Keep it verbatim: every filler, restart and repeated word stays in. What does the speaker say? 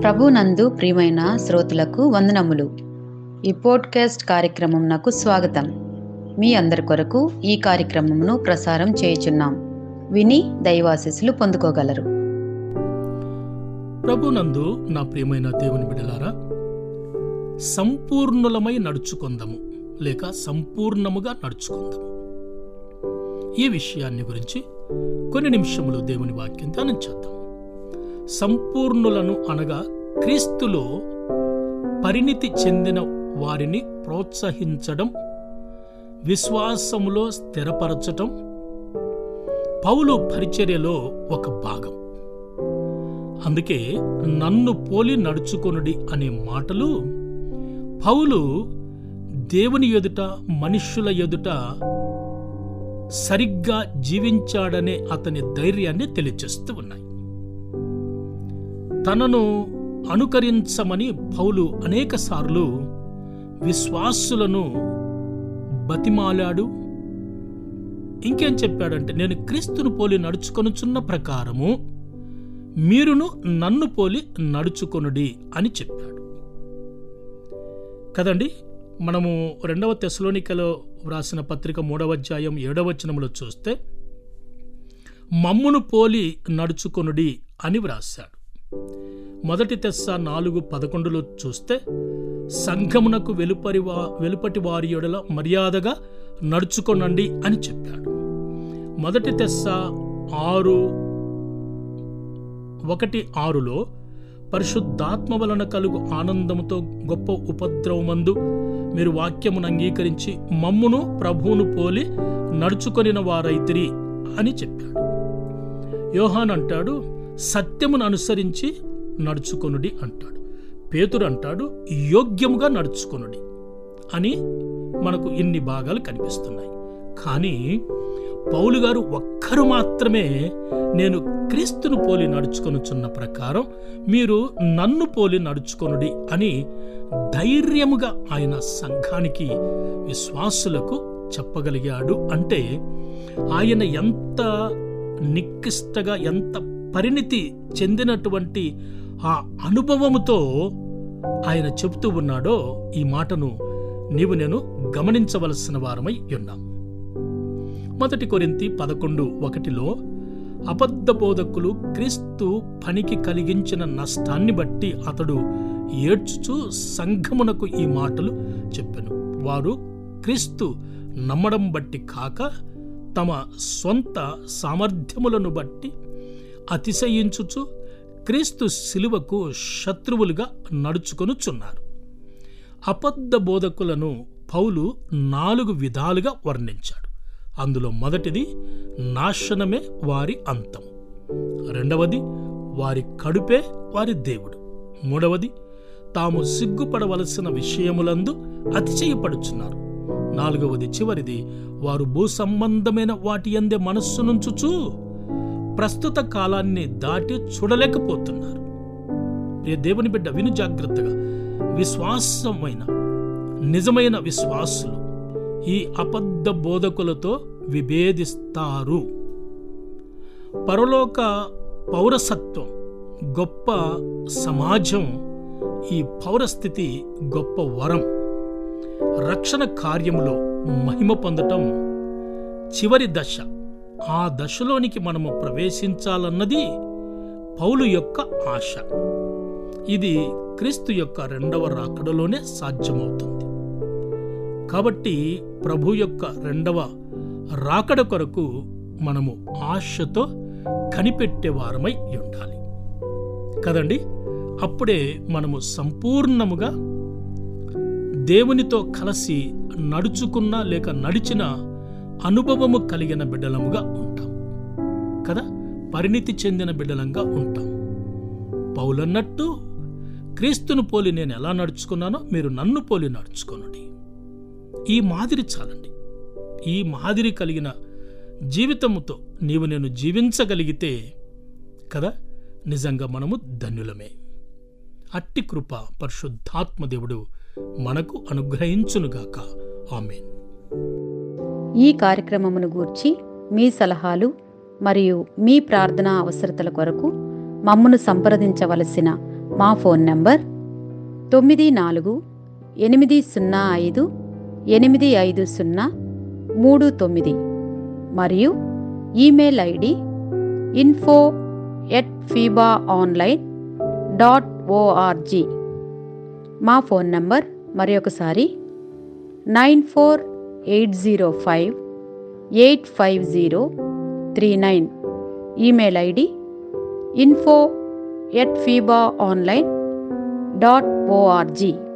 ప్రభునందు ప్రియమైన శ్రోతలకు వందనములు. ఈ పోడ్కాస్ట్ కార్యక్రమం నాకు స్వాగతం. మీ అందరి కొరకు ఈ కార్యక్రమమును ప్రసారం చేయుచున్నాం. విని దైవాశీస్సులు పొందుకోగలరు. ప్రభునందు నా ప్రియమైన దేవుని బిడ్డలారా, సంపూర్ణులమై నడుచుకుందాము లేక సంపూర్ణముగా నడుచుకుందాము. ఈ విషయాన్ని గురించి కొన్ని నిమిషములు దేవుని వాక్యం ధ్యానం చేద్దాం. సంపూర్ణులను అనగా క్రీస్తులో పరిణితి చెందిన వారిని ప్రోత్సహించడం, విశ్వాసములో స్థిరపరచటం పౌలు పరిచర్యలో ఒక భాగం. అందుకే నన్ను పోలి నడుచుకొనుడి అనే మాటలు పౌలు దేవుని ఎదుట, మనుష్యుల ఎదుట సరిగ్గా జీవించాడనే అతని ధైర్యాన్ని తెలియచేస్తూ ఉన్నాయి. తనను అనుకరించమని పౌలు అనేక సార్లు విశ్వాసులను బతిమాలాడు. ఇంకేం చెప్పాడంటే, నేను క్రీస్తును పోలి నడుచుకొనుచున్న ప్రకారము మీరును నన్ను పోలి నడుచుకొనుడి అని చెప్పాడు కదండి. మనము రెండవ తెస్సలోనికలో వ్రాసిన పత్రిక మూడవ అధ్యాయం ఏడవ వచనములో చూస్తే మమ్మును పోలి నడుచుకొనుడి అని వ్రాశాడు. మొదటి తెస్స నాలుగు పదకొండులో చూస్తే సంఘమునకు వెలుపరి వెలుపటి వారి యొడల మర్యాదగా నడుచుకొనండి అని చెప్పాడు. మొదటి తెస్స ఆరు ఒకటి ఆరులో పరిశుద్ధాత్మ వలన కలుగు ఆనందముతో గొప్ప ఉపద్రవమందు మీరు వాక్యమును అంగీకరించి మమ్మును ప్రభువును పోలి నడుచుకొనిన వారైతిరి అని చెప్పాడు. యోహాను అంటాడు, సత్యమును అనుసరించి నడుచుకొనుడి అంటాడు. పేతురు అంటాడు, యోగ్యముగా నడుచుకొనుడి అని మనకు ఇన్ని భాగాలు కనిపిస్తున్నాయి. కానీ పౌలు గారు ఒక్కరు మాత్రమే నేను క్రీస్తును పోలి నడుచుకొనుచున్న ప్రకారం మీరు నన్ను పోలి నడుచుకొనుడి అని ధైర్యముగా ఆయన సంఘానికి, విశ్వాసులకు చెప్పగలిగాడు. అంటే ఆయన ఎంత నిక్కిష్టగా, ఎంత పరిణితి చెందినటువంటి ఆ అనుభవముతో ఆయన చెబుతూ ఉన్నాడో ఈ మాటను నీవు నేను గమనించవలసిన వారమై ఉన్నాం. మొదటి కొరింథీ పదకొండు ఒకటిలో అబద్ధ బోధకులు క్రీస్తు పనికి కలిగించిన నష్టాన్ని బట్టి అతడు ఏడ్చుచూ సంఘమునకు ఈ మాటలు చెప్పెను. వారు క్రీస్తు నమ్మడం బట్టి కాక తమ స్వంత సామర్థ్యములను బట్టి అతిశయించుచు క్రీస్తు శిలువకు శత్రువులుగా నడుచుకొనుచున్నారు. అబద్ధ బోధకులను పౌలు నాలుగు విధాలుగా వర్ణించాడు. అందులో మొదటిది నాశనమే వారి అంతము, రెండవది వారి కడుపే వారి దేవుడు, మూడవది తాము సిగ్గుపడవలసిన విషయములందు అతిశయపడుచున్నారు, నాలుగవది చివరిది వారు భూ సంబంధమైన వాటి యందే మనస్సునుంచుచు ప్రస్తుత కాలాన్ని దాటి చూడలేకపోతున్నారు. ప్రియ దేవుని బిడ్డ, విను జాగ్రత్తగా. విశ్వాసమైన నిజమైన విశ్వాసులు ఈ అబద్ధ బోధకులతో విభేదిస్తారు. పరలోక పౌరసత్వం, గొప్ప సమాజం, ఈ పౌరస్థితి గొప్ప వరం. రక్షణ కార్యములో మహిమ పొందటం చివరి దశ. ఆ దశలోనికి మనము ప్రవేశించాలన్నది పౌలు యొక్క ఆశ. ఇది క్రీస్తు యొక్క రెండవ రాకడలోనే సాధ్యమవుతుంది. కాబట్టి ప్రభు యొక్క రెండవ రాకడ కొరకు మనము ఆశతో కనిపెట్టే వారమై ఉండాలి కదండి. అప్పుడే మనము సంపూర్ణముగా దేవునితో కలిసి నడుచుకున్న లేక నడిచిన అనుభవము కలిగిన బిడ్డలముగా ఉంటాం కదా, పరిణితి చెందిన బిడ్డలంగా ఉంటాం. పౌలన్నట్టు క్రీస్తును పోలి నేను ఎలా నడుచుకున్నానో మీరు నన్ను పోలి నడుచుకోనండి. ఈ మాదిరి చాలండి. ఈ మాదిరి కలిగిన జీవితముతో నీవు నేను జీవించగలిగితే కదా నిజంగా మనము ధన్యులమే. అట్టి కృప పరిశుద్ధాత్మదేవుడు మనకు అనుగ్రహించునుగాక. ఆమేన్. ఈ కార్యక్రమమును గూర్చి మీ సలహాలు మరియు మీ ప్రార్థనా అవసరతల కొరకు మమ్మను సంప్రదించవలసిన మా ఫోన్ నంబర్ తొమ్మిది నాలుగు ఎనిమిది సున్నా ఐదు ఎనిమిది ఐదు సున్నా మూడు తొమ్మిది మరియు email ID info at fiba online dot O R G. మా ఫోన్ నంబర్ మరి ఒకసారి nine four eight zero five eight five zero three nine. Email ID info at fiba online dot ORG.